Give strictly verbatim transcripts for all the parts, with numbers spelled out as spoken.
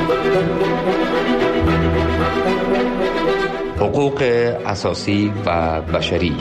حقوق اساسی و بشری.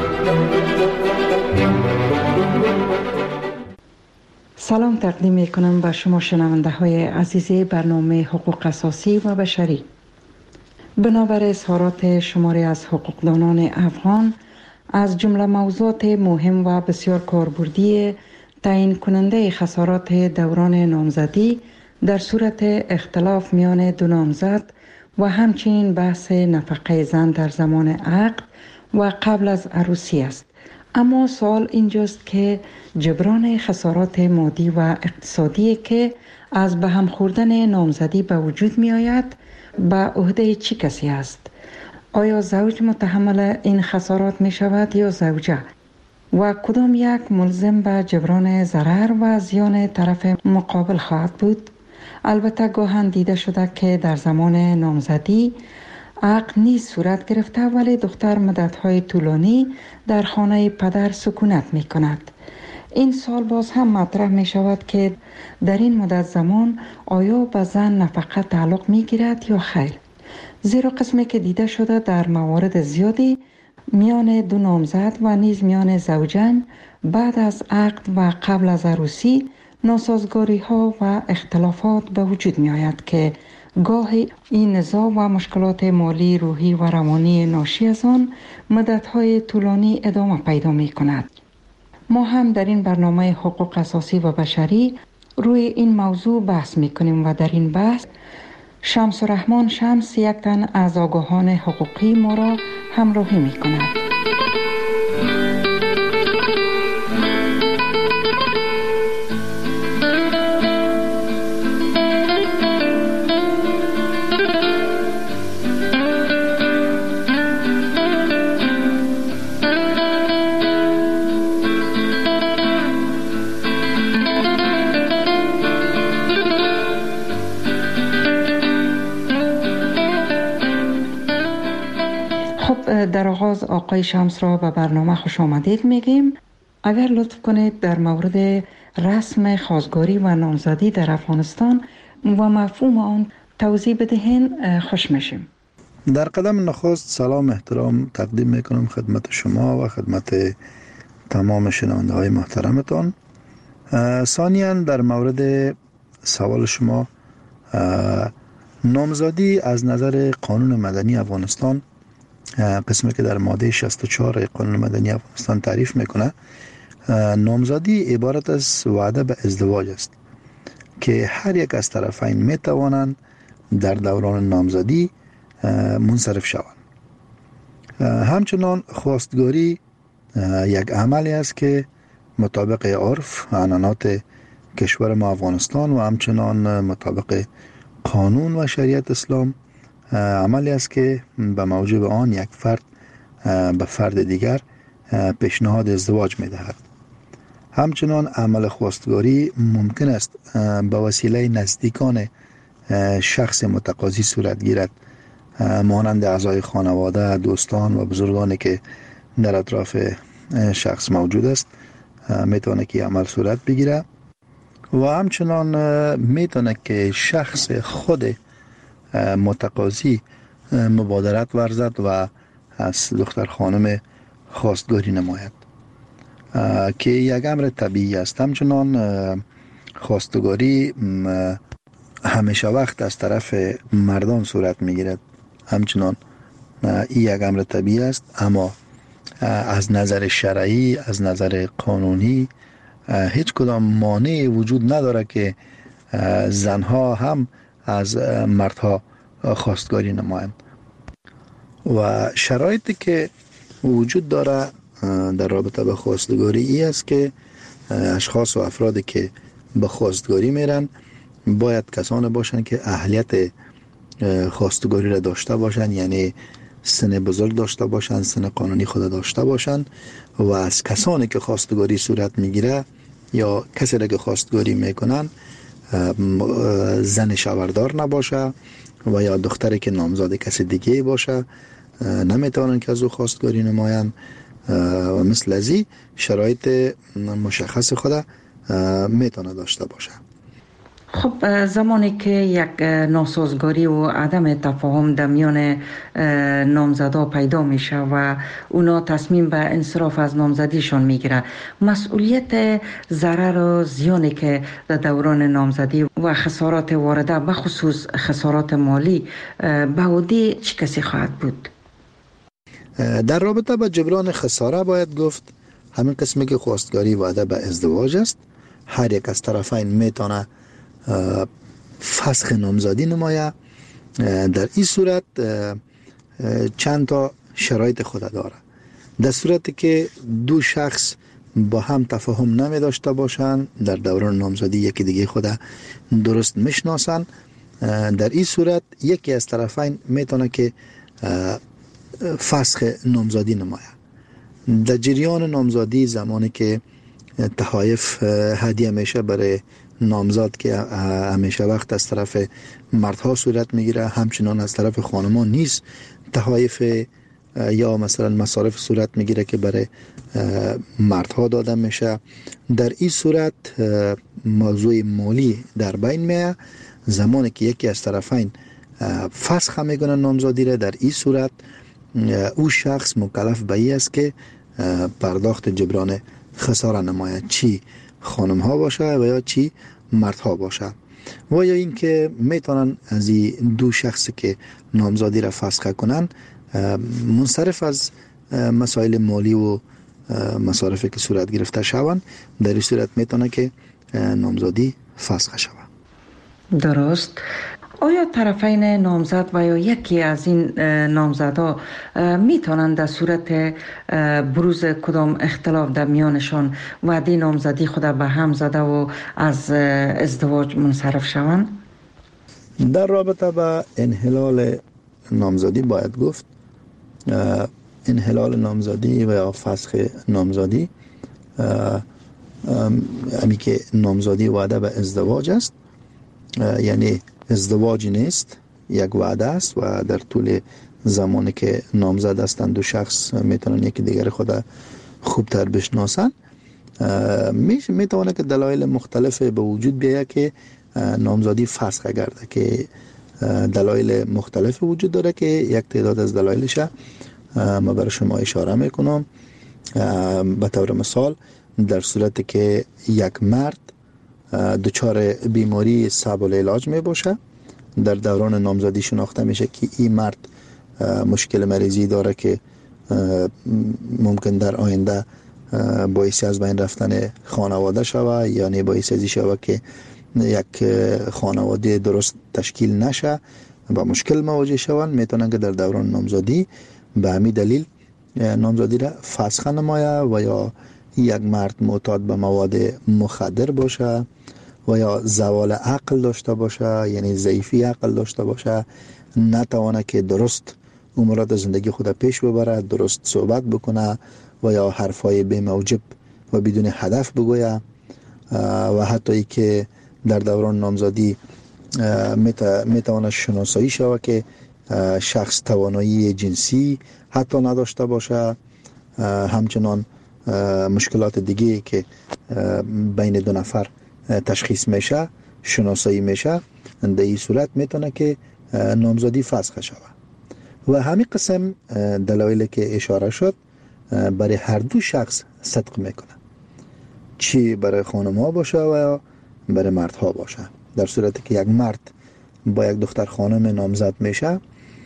سلام تقدیم می کنم به شما شنونده های عزیز برنامه حقوق اساسی و بشری. بنابر اظهارات شماری از حقوقدانان افغان از جمله موضوعات مهم و بسیار کاربردی تعیین کننده خسارات دوران نامزدی در صورت اختلاف میان دو نامزد و همچنین بحث نفقه زن در زمان عقد و قبل از عروسی است. اما سوال اینجاست که جبران خسارات مادی و اقتصادی که از به هم خوردن نامزدی به وجود می آید به عهده چه کسی است؟ آیا زوج متحمل این خسارات می شود یا زوجه؟ و کدام یک ملزم به جبران ضرر و زیان طرف مقابل خواهد بود؟ البته گاهن دیده شده که در زمان نامزدی عقد نیز صورت گرفته ولی دختر مدت‌های طولانی در خانه پدر سکونت می کند. این سال باز هم مطرح می شود که در این مدت زمان آیا به زن نفقه تعلق می گیرد یا خیر؟ زیرا قسمی که دیده شده در موارد زیادی میان دو نامزد و نیز میان زوجین بعد از عقد و قبل از عروسی ناسازگاری ها و اختلافات به وجود می آید که گاهی این نزاع و مشکلات مالی، روحی و روانی ناشی از آن مدت های طولانی ادامه پیدا می کند. ما هم در این برنامه حقوق اساسی و بشری روی این موضوع بحث می کنیم و در این بحث شمس الرحمن شمس یک تن از آگاهان حقوقی ما را همراهی می کند. در آغاز آقای شمس را به برنامه خوش آمدید میگیم. اگر لطف کنید در مورد رسم خواستگاری و نامزدی در افغانستان و مفهوم آن توضیح بدهین خوش میشیم. در قدم نخست سلام احترام تقدیم میکنم خدمت شما و خدمت تمام شنونده های محترمتان. ثانیاً در مورد سوال شما، نامزدی از نظر قانون مدنی افغانستان، قسمی که در ماده شصت و چهار قانون مدنی افغانستان تعریف میکنه، نامزدی عبارت از وعده به ازدواج است که هر یک از طرفین میتوانند در دوران نامزدی منصرف شوند. همچنان خواستگاری یک عملی است که مطابق عرف و عنعنات کشور ما افغانستان و همچنان مطابق قانون و شریعت اسلام عملی است که به موجب آن یک فرد به فرد دیگر پیشنهاد ازدواج می دهد. همچنان عمل خواستگاری ممکن است به وسیله نزدیکان شخص متقاضی صورت گیرد، مانند اعضای خانواده، دوستان و بزرگانی که در اطراف شخص موجود است میتونه که عمل صورت بگیره و همچنان میتونه که شخص خود متقاضی مبادرت ورزد و از دختر خانم خواستگاری نماید که یک امر طبیعی است. همچنان خواستگاری همیشه وقت از طرف مردان صورت میگیرد، همچنان این یک امر طبیعی است، اما از نظر شرعی، از نظر قانونی هیچ کدام مانعی وجود نداره که زنها هم از مردها خواستگاری نمایند. و شرایطی که وجود داره در رابطه به خواستگاری ای است که اشخاص و افرادی که به خواستگاری میرن باید کسانی باشند که اهلیت خواستگاری را داشته باشند، یعنی سن بزرگ داشته باشند، سن قانونی خود داشته باشند و از کسانی که خواستگاری صورت میگیره یا کسی را که خواستگاری میکنن زن شوهردار نباشه و یا دختری که نامزد کسی دیگه باشه نمیتونن که از او خواستگاری نمایند و مثل ازی شرایط مشخص خود میتونه داشته باشه. خب زمانی که یک ناسازگاری و عدم تفاهم در میان نامزدا پیدا میشه و اونا تصمیم به انصراف از نامزدیشان میگیره، مسئولیت ضرر و زیانی که در دوران نامزدی و خسارات وارده به خصوص خسارات مالی به عهده چه کسی خواهد بود؟ در رابطه با جبران خساره باید گفت همین قسمی که خواستگاری وعده به ازدواج است، هر یک از طرفین میتونه فسخ نامزدی نمایه. در این صورت چند تا شرایط خود داره. در صورتی که دو شخص با هم تفاهم نمی داشته باشند، در دوران نامزدی یکی دیگه خود درست میشناسن، در این صورت یکی از طرفین میتونه که فسخ نامزدی نمایه. در جریان نامزدی زمانی که تحایف هدیه میشه برای نامزد که همیشه وقت از طرف مردها صورت میگیره، همچنان از طرف خانمان نیز تحایف یا مثلا مصارف صورت میگیره که برای مردها داده میشه. در این صورت موضوع مالی در بین میه. زمانی که یکی از طرفین فسخ میکنه نامزدی را، در این صورت او شخص مکلف به این است که پرداخت جبران خساره نماید، چی خانم ها باشه و یا چی مردها باشه. و یا این که میتونن از این دو شخصی که نامزدی را فسخ کنن منصرف از مسائل مالی و مصارفی که صورت گرفته شوند، در این صورت میتونه که نامزدی فسخ شود. درست. آیا طرفین نامزد و یا یکی از این نامزدها میتونند در صورت بروز کدام اختلاف در میانشان وعده نامزدی خود به هم زده و از ازدواج منصرف شوند؟ در رابطه با انحلال نامزدی باید گفت انحلال نامزدی و یا فسخ نامزدی امی که نامزدی وعده به ازدواج است، یعنی ازدواج نیست، یک وعده است و در طول زمانی که نامزد هستند دو شخص میتونن یکی دیگر خود خوبتر بشناسن. میتونه که دلایل مختلف به وجود بیاید که نامزدی فسخ گرده، که دلایل مختلف وجود داره که یک تعداد از دلایلش ما برای شما اشاره میکنم. به طور مثال در صورتی که یک مرد دچار بیماری صعب العلاج می باشه، در دوران نامزدی شناخته میشه که این مرد مشکل مریضی داره که ممکن در آینده باعث از بین رفتن خانواده شوه، یعنی باعث ازی شوه که یک خانواده درست تشکیل نشه، با مشکل مواجه شوند. میتونن که در دوران نامزدی به همین دلیل نامزدی را فسخ نمایه. و یا یک مرد معتاد به مواد مخدر باشه و یا زوال عقل داشته باشه، یعنی ضعیفی عقل داشته باشه، نتوانه که درست امورات زندگی خود پیش ببره، درست صحبت بکنه و یا حرفای بی موجب و بدون هدف بگویه. و حتی ای که در دوران نامزدی میتوانه شناسایی شوه که شخص توانایی جنسی حتی نداشته باشه. همچنان مشکلات دیگه که بین دو نفر تشخیص میشه، شناسایی میشه، در این صورت میتونه که نامزدی فسخ شود. و همین قسم دلایلی که اشاره شد برای هر دو شخص صدق میکنه، چی برای خانم ها باشه و یا برای مرد ها باشه. در صورتی که یک مرد با یک دختر خانم نامزد میشه،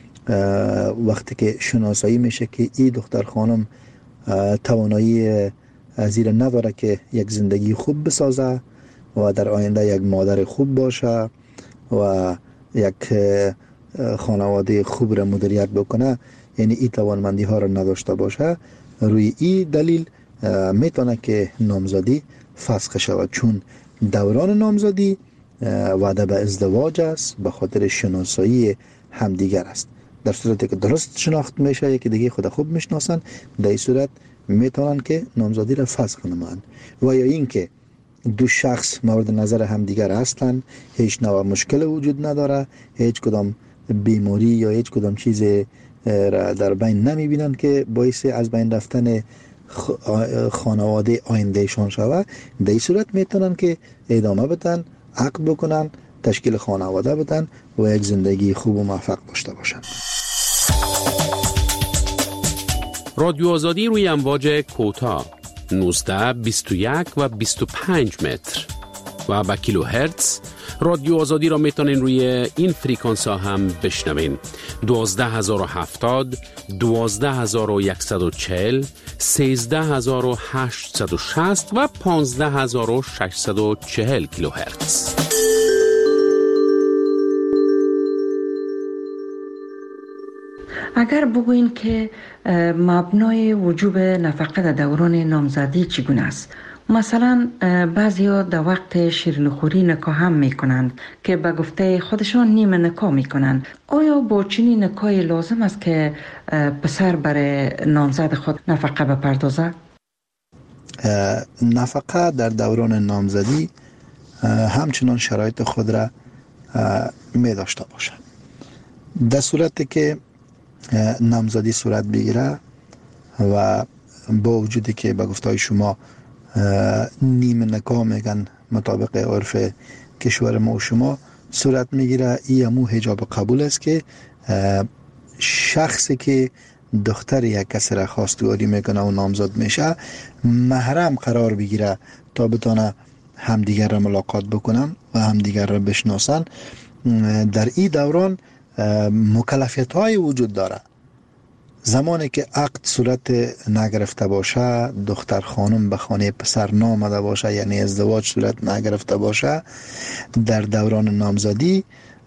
وقتی که شناسایی میشه که این دختر خانم توانایی زیر نداره که یک زندگی خوب بسازه و در آینده یک مادر خوب باشه و یک خانواده خوب را مدیریت بکنه، یعنی این توانمندی ها را نداشته باشه، روی این دلیل میتونه که نامزدی فسخ شود، چون دوران نامزدی وعده به ازدواج است، به خاطر شناسایی همدیگر است. در صورتی که درست شناخت میشه، یکی دیگه خود خوب میشناسن، در این صورت میتونن که نامزدی را فسخ نمایند. و یا این که دو شخص مورد نظر همدیگر هستند، هیچ نوع مشکل وجود نداره، هیچ کدام بیماری یا هیچ کدام چیز را در بین نمیبینن که باعث از بین رفتن خانواده آیندهشان شود، در این صورت میتونن که ادامه بدن، عقد بکنن تشکیل خانواده بدن و یک زندگی خوب و موفق داشته باشند. رادیو آزادی روی امواج کوتاه نوزده، بیست و یک و بیست و پنج متر و با کیلو هرتز. رادیو آزادی را میتونین روی این فریکانس ها هم بشنوین: دوازده هزار و هفتاد، دوازده هزار و صد و چهل، سیزده هزار و هشتصد و شصت و پانزده هزار و ششصد و چهل کیلو هرتز. اگر بگوین که مبنای وجوب نفقه در دوران نامزدی چگونه است؟ مثلا بعضیا در وقت شیرینیخوری نکاح هم میکنند که به گفته خودشان نیمه نکاح میکنند. آیا با چنین نکاحی لازم است که پسر برای نامزد خود نفقه بپردازد؟ نفقه در دوران نامزدی همچنان شرایط خود را می داشته باشد. در صورتی که نامزدی صورت بگیره و با وجودی که به گفته شما نیمه نکاح میگن مطابق عرف کشور ما و شما صورت میگیره، این همو حجاب قبول است که شخصی که دختر یک کسی را خواستگاری میکنه و نامزد میشه محرم قرار بگیره تا بتونه همدیگر را ملاقات بکنن و همدیگر را بشناسن. در این دوران مکلفیت های وجود داره. زمانی که عقد صورت نگرفته باشه، دختر خانم به خانه پسر نامده باشه، یعنی ازدواج صورت نگرفته باشه، در دوران نامزدی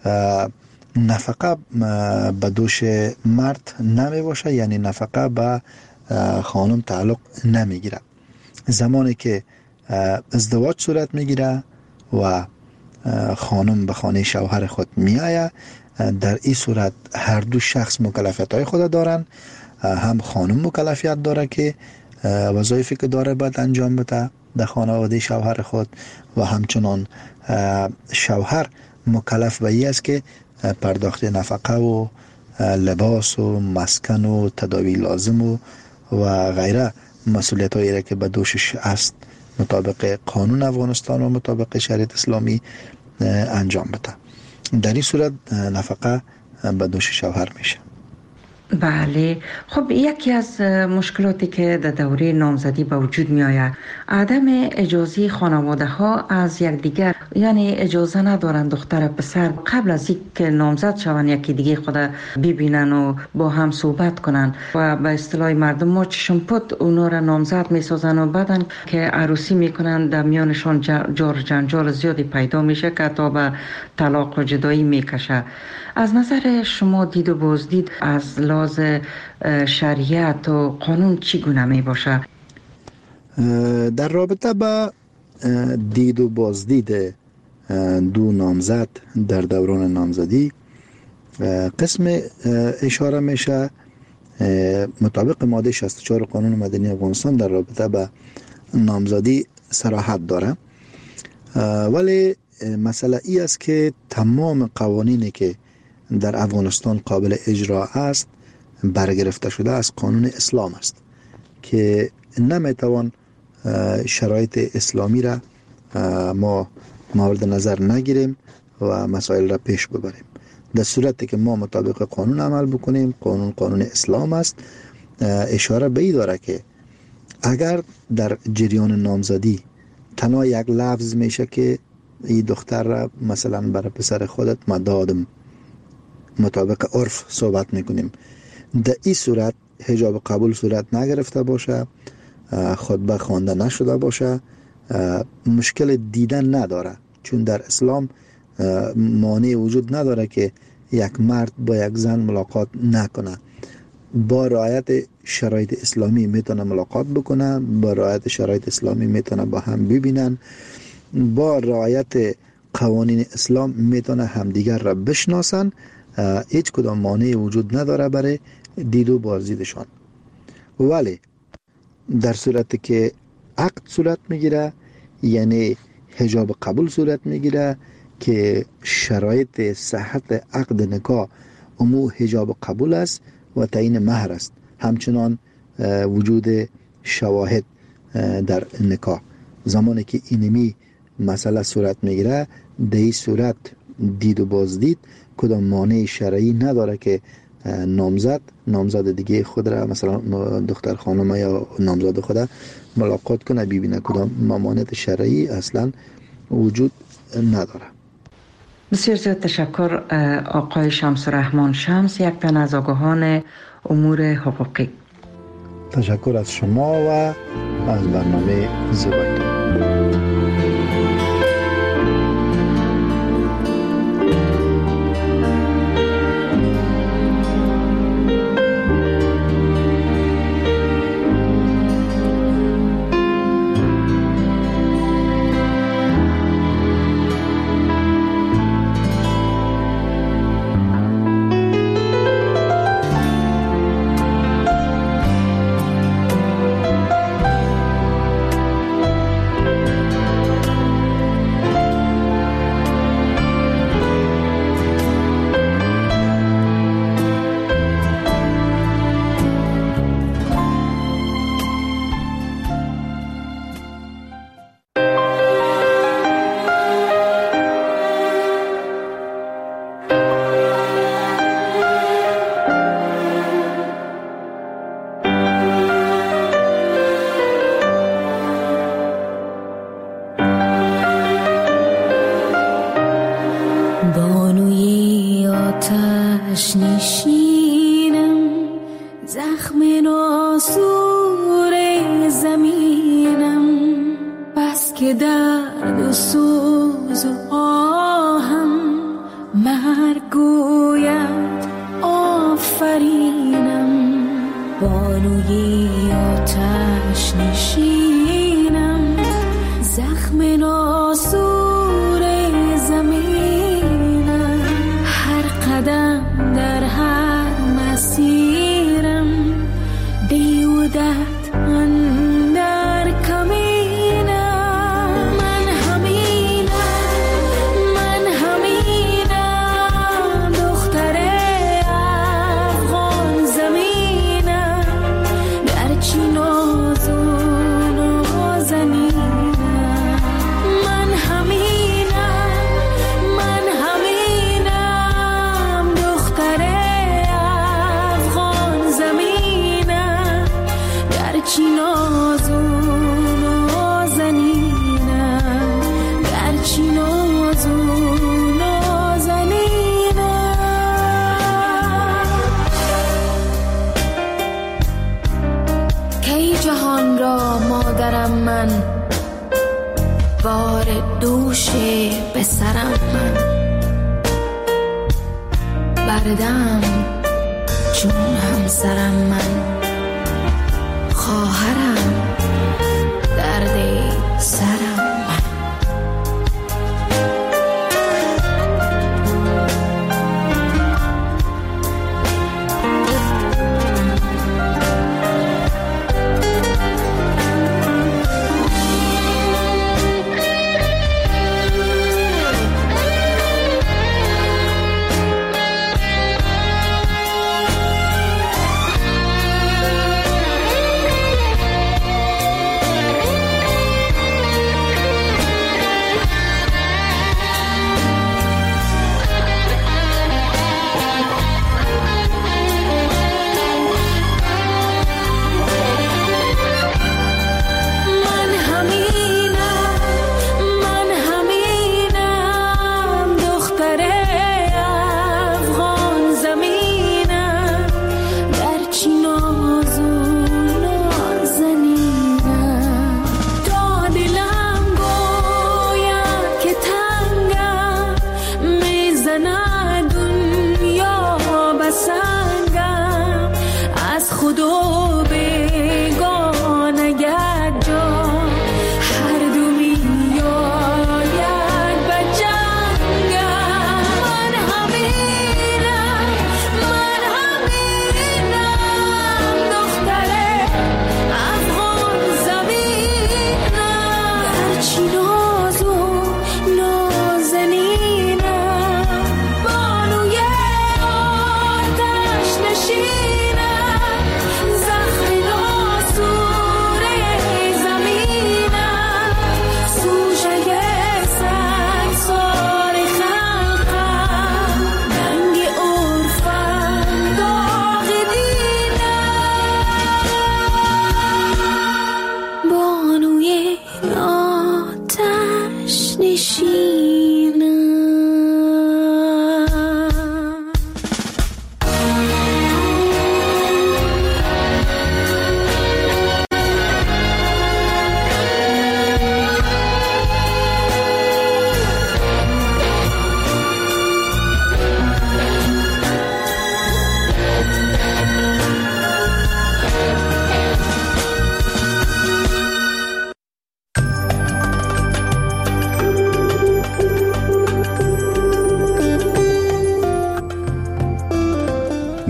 نفقه به دوش مرد نمی باشه، یعنی نفقه به خانم تعلق نمیگیره. زمانی که ازدواج صورت میگیره و خانم به خانه شوهر خود میآید، در این صورت هر دو شخص مکلفیت های خود دارن. هم خانم مکلفیت داره که وظایفی که داره باید انجام بده در خانواده شوهر خود و همچنان شوهر مکلف به این است که پرداخت نفقه و لباس و مسکن و تداوی لازم و و غیره مسئولیت هایی را که به دوشش است مطابق قانون افغانستان و مطابق شریعت اسلامی انجام بده. در این صورت نفقه به دوش شوهر میشه. بله. خب یکی از مشکلاتی که در دوره نامزدی به وجود می آید عدم اجازه خانواده ها از یک دیگر، یعنی اجازه ندارن دختر پسر قبل از اینکه نامزد شوند یکی دیگه خود ببینن و با هم صحبت کنن و به اصطلاح مردم ما چشم پد اونا را نامزد می سازن و بعدن که عروسی میکنن در میانشان جار جنجال زیادی پیدا میشه که تا به طلاق و جدایی میکشه. از نظر شما دید و بازدید از لحاظ شریعت و قانون چگونه می باشه؟ در رابطه با دید و بازدید دو نامزد در دوران نامزدی قسم اشاره میشه مطابق ماده شصت و چهار قانون مدنی افغانستان در رابطه با نامزدی صراحت داره، ولی مسئله ای است که تمام قوانینی که در افغانستان قابل اجرا است برگرفته شده از قانون اسلام است که نمیتوان شرایط اسلامی را ما مورد نظر نگیریم و مسائل را پیش ببریم. در صورتی که ما مطابق قانون عمل بکنیم، قانون قانون اسلام است، اشاره به این داره که اگر در جریان نامزدی تنها یک لفظ میشه که این دختر را مثلا برای پسر خودت مدادم مطابق عرف صحبت میکنیم، در این صورت حجاب قبول صورت نگرفته باشه، خطبه خوانده نشده باشه، مشکل دیدن نداره، چون در اسلام مانع وجود نداره که یک مرد با یک زن ملاقات نکنه. با رعایت شرایط اسلامی میتونه ملاقات بکنه، با رعایت شرایط اسلامی میتونه با هم ببینن، با رعایت قوانین اسلام میتونه همدیگر را بشناسن. هیچ کدام مانع وجود نداره برای دید و بازدیدشان. ولی در صورتی که عقد صورت میگیره، یعنی حجاب قبول صورت میگیره که شرایط صحت عقد نکاح امو حجاب قبول است و تعیین مهر است، همچنان وجود شواهد در نکاح. زمانی که اینمی مسئله صورت میگیره، در این صورت دید و بازدید کدام مانع شرعی نداره که نامزد نامزد دیگه خود را مثلا دختر خانم یا نامزد خود ملاقات کنه ببینه کدام ممانعت شرعی اصلا وجود نداره. بسیار زیاد تشکر آقای شمس الرحمن شمس، یک تن از آگاهان امور حقوقی. تشکر از شما و از برنامه زیبایتون.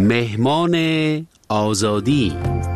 مهمان آزادی.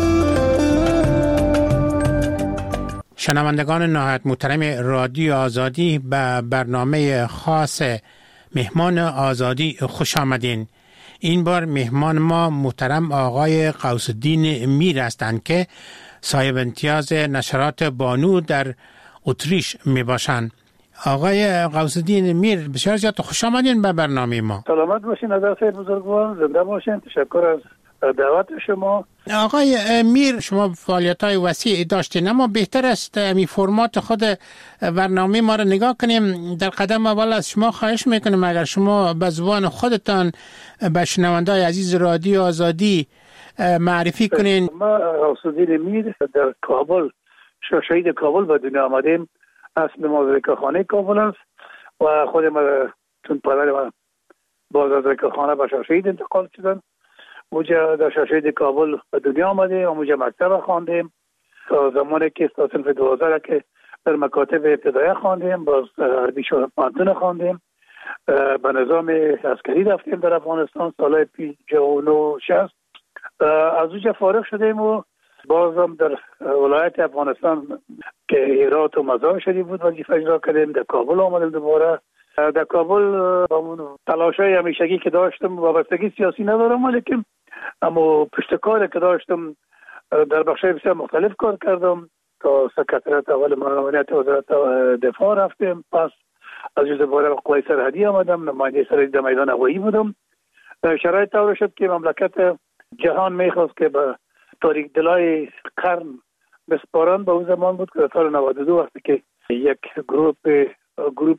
شنوندگان نهایت محترم رادیو آزادی به برنامه خاص مهمان آزادی خوش آمدین. این بار مهمان ما محترم آقای غوث الدین میر هستند که صاحب امتیاز نشرات بانو در اتریش می باشند. آقای غوث الدین میر بسیار زیاد خوش آمدین به برنامه ما. سلامت باشین نظر خیر بزرگوار، زنده باشین. تشکر از دعوت شما. آقای میر، شما فعالیت‌های وسیع داشتین، اما بهتر است می فرمات خود برنامه ما را نگاه کنیم. در قدم اول از شما خواهش میکنیم اگر شما به زبان خودتان به شنونده‌های عزیز رادیو آزادی معرفی کنین. ما غوث الدین میر در کابل، شهید کابل به دنیا آمدیم. اصل ما زکاخانه کابل است و خود ما چون پدر ما باز از زکاخانه به شهید انتقال شدن. اونجا در شهید کابل به دنیا آمدیم، اونجا مکتب خواندیم تا زمانی که تا صنف دوازده که در مکاتب ابتدایی خواندیم، باز عربی پانتون خواندیم. به نظام عسکری رفتیم در افغانستان سال پنجاه و نه شصت. از اونجا فارغ شدیم و بازم در ولایت افغانستان که هرات و مزار شریف بود وظیفه اجرا کردیم. در کابل آمدیم دوباره. در کابل با اون تلاشای همیشگی که داشتم، وابستگی سیاسی ندارم ولیکن اما پشتکار که داشتم در بخشای بسیار مختلف کار کردم. تا سکرتریات اول معاونت وزارت دفاع رفتیم، پس از جز دوباره به قوای سرحدی آمدم، نماینده سرحدی در میدان هوایی بودم. شرایط طور شد که مملکت جهان میخواست که به تاریک دلای قرن بسپارند. به اون زمان بود که در سال نود و دو وقتی که یک گروپ گروپ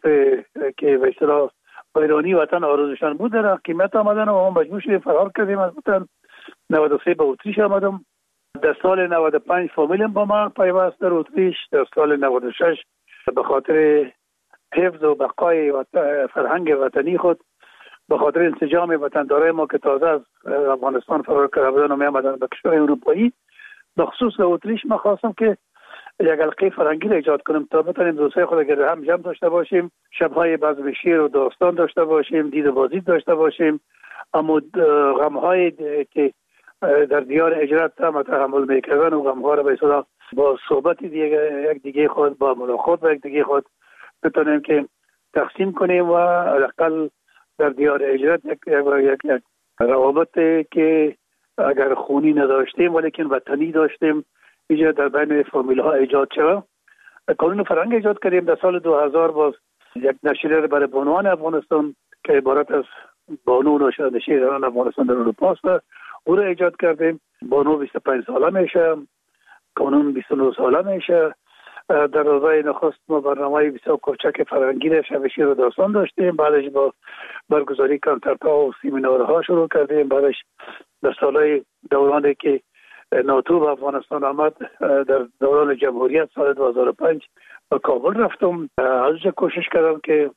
که به اصطلاح ایرانی وطن آرزوشان بود در حکومت آمدن و ما مجبور شدیم فرار کردیم از وطن. نود و سه به اتریش آمدم. در سال نود و پنج فامیلم با ما پیوست در اتریش. در سال نود و شش به خاطر حفظ و بقای فرهنگ وطنی خود، به خاطر انسجام وطندارای ما که تازه از افغانستان فرار کرده بودن و می آمدن به کشور اروپایی، به خصوص در اتریش ما خواستم که یک حلقه فرهنگی را ایجاد کنیم تا بتونیم دوستای خود گرد هم جمع داشته باشیم، شب‌های بزم شعر و داستان داشته باشیم، دید و بازدید داشته باشیم، اما غم‌های که در دیار هجرت هم تحمل میکردن و غم‌ها را به اصطلاح با صحبت دیگه یک دیگه خود، با ملاقات با یک دیگه خود بتونیم که تقسیم کنیم و حداقل در دیار هجرت یک یک یک روابط که اگر خونی نداشتیم ولیکن وطنی داشتیم اینجا در بین فامیل ها ایجاد شد. قانون فرهنگ ایجاد کردیم. در سال دو هزار باز یک نشریه برای بانوان افغانستان که عبارت از بانو نشریه زنان افغانستان در اروپا است او را ایجاد کردیم. بانو بیست و پنج ساله میشه، قانون بیست و نه ساله میشه. در روزهای نخست ما برنامه بسیار کوچک فرهنگی را شب شعر و داستان داشتیم. بعدش با برگزاری کنسرت‌ها و سمینارها شروع کردیم. بعدش در سالهای دورانی که ناتو به افغانستان آمد، در دوران جمهوریت سال دو هزار و پنج به کابل رفتم. از اونجا کوشش کردم که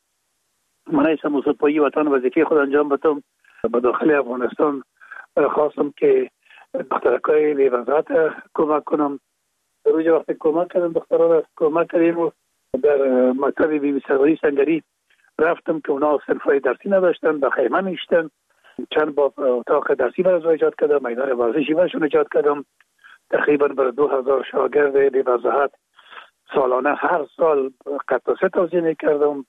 من ایسا موسیقی وطن وظیفه خود انجام بدم. به داخل افغانستان خواستم که دخترکای بی‌وضاحت کمک کنم. در اونجا وقتی کمک کردم دخترها را کمک کردیم و در مکتب بی بی سروری سنگری رفتم که اونا صنفای درسی نداشتن، به خیمه میشتن. چند با اتاق درسی برای ایجاد کردم، میدان ورزشی برشون ایجاد کردم. تقریبا برای دو هزار شاگرد بی وضاحت سالانه هر سال قطعه توزیع میکردم.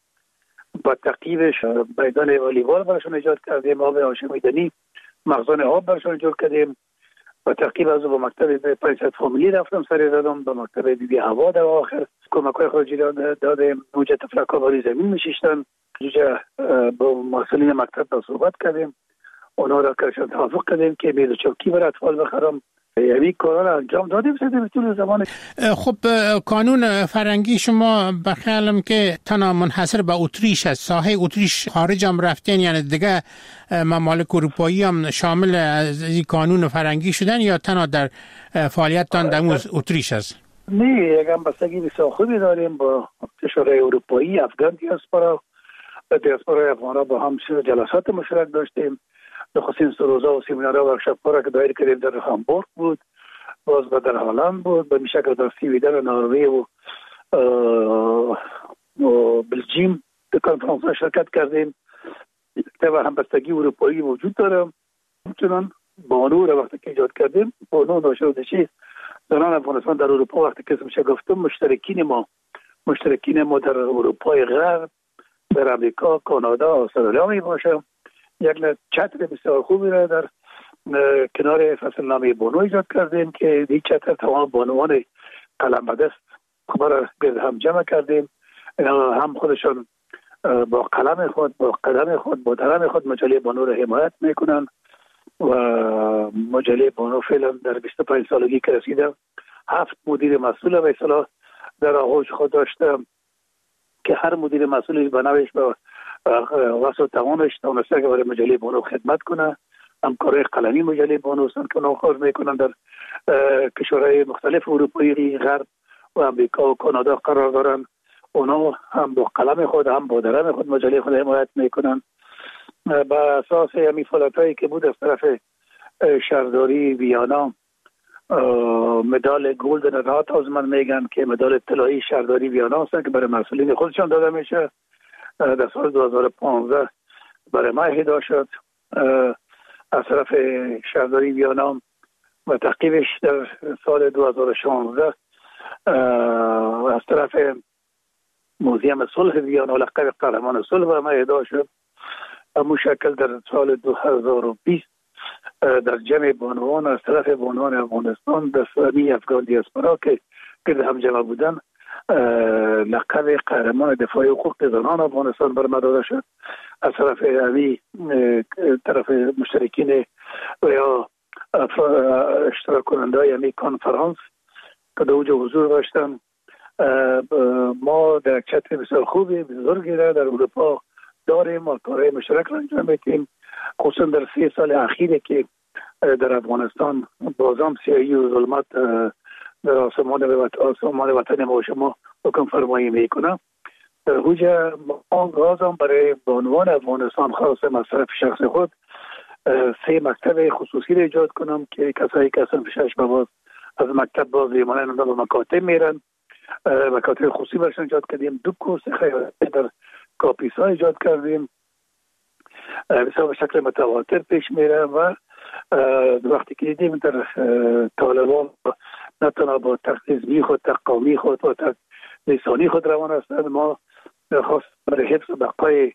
با تقییبش میدان والیبال برشون ایجاد کردیم، آب آشامیدنی، مخزن آب برشون ایجاد کردیم. با تقییب از با مکتب پنجصد فامیلی رفتم سری زدم، با مکتب بی بی هوا در آخر کمک‌های خارجی دادیم. اونجا تفرقا باری زمین میشیشتن. اونجا با مسئولین مکتب با صحبت کردیم، اونا را کارشان توافق کردیم که میز چوکی برای اطفال بخرم. یعنی کارا را انجام دادیم سیده طول زمان. خب قانون فرهنگی شما بخیالم که تنها منحصر به اتریش است. ساحه اتریش خارج هم رفتین، یعنی دیگه ممالک اروپایی هم شامل از این قانون فرهنگی شدن یا تنها در فعالیتتان در اتریش است؟ نه، یک همبستگی بسیار خوبی داریم با کشورهای اروپایی. افغان دیاسپورا و دیاسپورای افغانا با هم جلسات مشترک داشتیم. نخستین سروزا و سیمینارها و ورکشاپ‌ها را که دایر کردیم در هامبورگ بود، باز در هلند بود، به میشکل در سویدن و نروژ و و بلژیم در کنفرانس‌ها شرکت کردیم. طبعا همبستگی اروپایی وجود داره. همچنان بانو را وقتی که ایجاد کردیم، بانو ناشر چی زنان افغانستان در اروپا وقتی که اسمش گفتم مشترکین ما مشترکین ما در اروپای غرب، در امریکا، کانادا، استرالیا می باشه. یک چتر بسیار خوبی را در کنار فصل نامه بانو ایجاد کردیم که این چتر تمام بانوان قلم به دست خبر را گرد هم جمع کردیم. هم خودشان با قلم خود، با قدم خود، با درم خود مجله بانو را حمایت میکنن و مجله بانو فعلا در بیست و پنج سالگی که رسیده هفت مدیر مسئول و اصلاح در آغوش خود داشته که هر مدیر مسئولی به نوش به واسه توانش تونسته که برای مجله بانو خدمت کنه. همکارای قلمی مجله بانو هستند که اونا کار میکنن در کشورهای مختلف اروپایی غرب و امریکا و کانادا قرار دارن. اونا هم با قلم خود هم با درم خود مجله خود حمایت میکنن. به اساس همین فعالیتایی که بود از طرف شهرداری ویانا مدال گلدن رات از من میگن که مدال طلایی شهرداری ویانا هستن که برای مسئولین خودشان داده میشه. در سال دو هزار و پانزده برای ما اهدا شد از طرف شهرداری ویانا و تعقیبش در سال دو هزار و شانزده از طرف موزیم صلح ویانا لقب قهرمان صلح و ما اهدا شد. همون شکل در سال دو هزار و بیست در جمع بانوان از طرف بانوان افغانستان در سامی افغان دیاسپورا که گرد هم جمع بودن لقب قهرمان دفاع حقوق زنان افغانستان بر ما داده شد. از طرف امی طرف مشترکین و یا اشتراک کننده های امی کنفرانس که در اوجه حضور داشتن. ما در چتر بسیار خوبی بزرگی را در اروپا داریم و کارهای مشترک را انجام میدیم، خصوصا در سه سال اخیره که در افغانستان بازم سیاهی و ظلمت در آسمان وطن ما و شما حکم فرمایی میکنه. در حوجه ما گازم برای بانوان افغانستان خاص مصرف شخص خود سه مکتب خصوصی را ایجاد کنم که کسایی که اصلا شش باز از مکتب باز ایمانه به مکاتب میرن. مکاتب خصوصی برشان ایجاد کردیم. دو کورس خیلی در کاپیسا ایجاد کردیم بسیار به شکل متواتر پیش میره و وقتی که دیدیم در طالبان نه تنها با تقدیزمی خود، تقامی خود و لسانی خود روان هستند، ما خاص برای حفظ بقای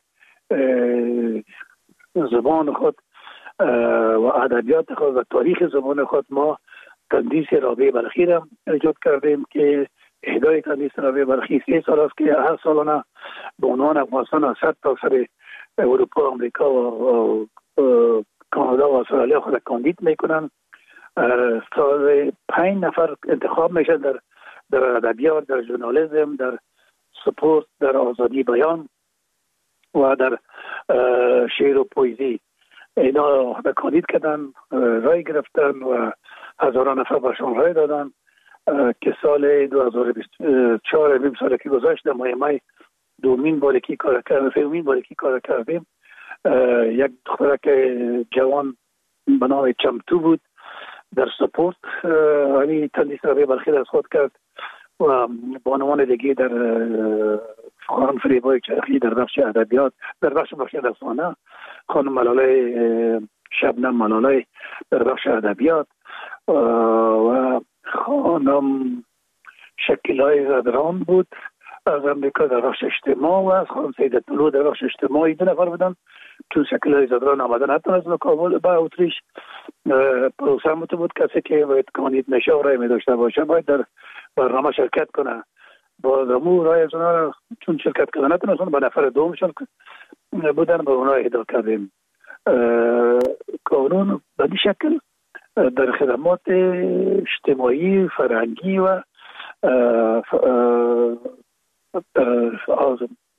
زبان خود و ادبیات خود و تاریخ زبان خود ما تندیس رابعه بلخی را ایجاد کردیم که اهدای تندیس رابعه بلخی سه سال است که هر سالانه به عنوان افغانستان از صد تا سر اروپا، امریکا و کانادا و استرالیا خود کاندید میکنن. سال پنج نفر انتخاب میشن در در ادبیات، در ژورنالیسم، در سپورت، در آزادی بیان و در شعر و پویزی. اینا کاندید کردن، رای گرفتن و هزاران نفر برشان رای دادن که سال دو هزار و بیست و چهار نیم سال که گذشت ماه می دومین باری که کار کردیم، سومین باری که کار کردیم. یک دخترک جوان به نام چمتو بود در سپورت همین تندیس رابعه بلخی از خود کرد و بانوان دیگه در خانم فریبای چرخی در بخش ادبیات، در بخش بخش رسانه خانم ملاله شبنم ملاله در بخش ادبیات و خانم شکلای زدران بود از امریکا در بخش اجتماع و از خانم سیده طلو در بخش اجتماعی. دو نفر بودن چون شکلای زدران آمدن حتی از کابل به اتریش. پروسه هم بود کسی که باید کاندید نشه و رای می داشته باشه باید در برنامه شرکت کنه. با دمو رای از اونا چون شرکت کردن نتونستن به نفر دومشون بودن به اونا اهدا کردیم. قانون به این شکل در خدمات اجتماعی، فرهنگی و از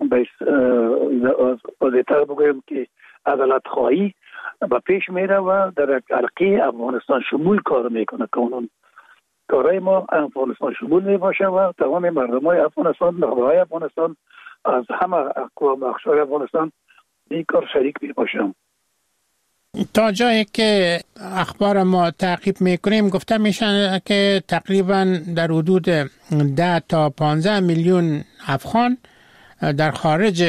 بازیتر بگویم که عدالت خواهی به پیش میره و در حلقه افغانستان شمول کار میکنه. قانون کارهای ما افغانستان شمول میباشه و تمام مردم های افغانستان، نخبه های افغانستان از همه اقوام اقشار افغانستان این کار شریک میباشم. تا جایی که اخبار ما تعقیب میکنیم گفته میشن که تقریبا در حدود ده تا پانزده میلیون افغان در خارج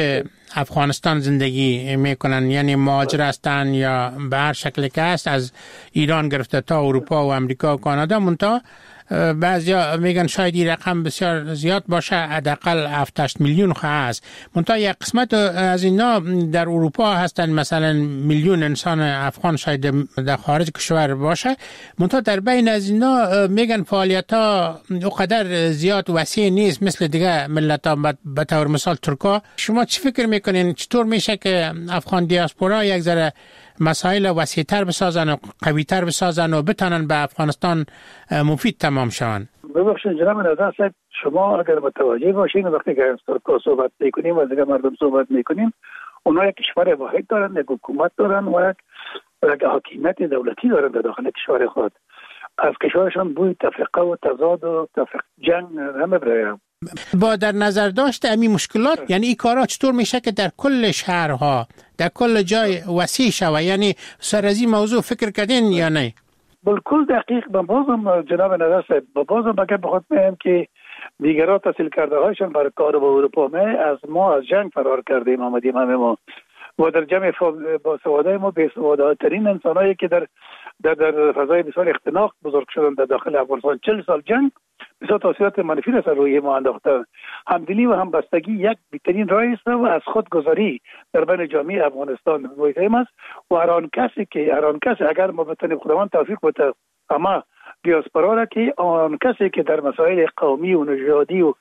افغانستان زندگی میکنن، یعنی مهاجر هستن یا به هر شکل که است، از ایران گرفته تا اروپا و امریکا و کانادا. منتها بعضیا میگن شاید این رقم بسیار زیاد باشه، حداقل هفت هشت میلیون هست. منتها یک قسمت از اینا در اروپا هستن، مثلا میلیون انسان افغان شاید در خارج کشور باشه. منتها در بین از اینا میگن فعالیت ها اونقدر زیاد وسیع نیست مثل دیگه ملت ها، به طور مثال ترکا. شما چی فکر میکنین چطور میشه که افغان دیاسپورا یک ذره مسائل وسیع‌تر بسازن و قوی‌تر بسازن و بتونن به افغانستان مفید تمام شون؟ ببخشید جناب نظر صاحب، شما اگر متوجه باشین وقتی که از ترکا صحبت میکنیم و از دیگر مردم صحبت میکنیم، اونا یک کشور واحد دارن، یک حکومت دارن و یک حاکمیت دولتی دارن در داخل کشور خود. از کشورشان بوی تفرقه و تضاد و تفرقه جنگ نمیبره. با در نظر داشت امی مشکلات، یعنی این کارا چطور میشه که در کل شهرها در کل جای وسیع شوه؟ یعنی سر از این موضوع فکر کردین یا نه؟ بالکل دقیق. با بازم جناب نظر صاحب، با بازم بگم بخواد میگم که دیگرها تحصیل کرده هایشان برای کار با اروپا می از ما از جنگ فرار کردیم آمدیم همه ما و در جمع با سواده ما به سواده ترین انسان هایی که در در, در فضای بسیار اختناق بزرگ شدن در داخل افغانستان. چهل سال جنگ بسیار تاثیرات منفی را سر روی ما انداخته. همدلی و همبستگی یک بهترین راه است و از خودگذاری در بین جامعه افغانستان مهم است و هر آن کسی که هر آن کسی اگر ما بتونیم خداوند توفیق بده اما دیاسپورا را که آن کسی که در مسائل قومی و نژادی و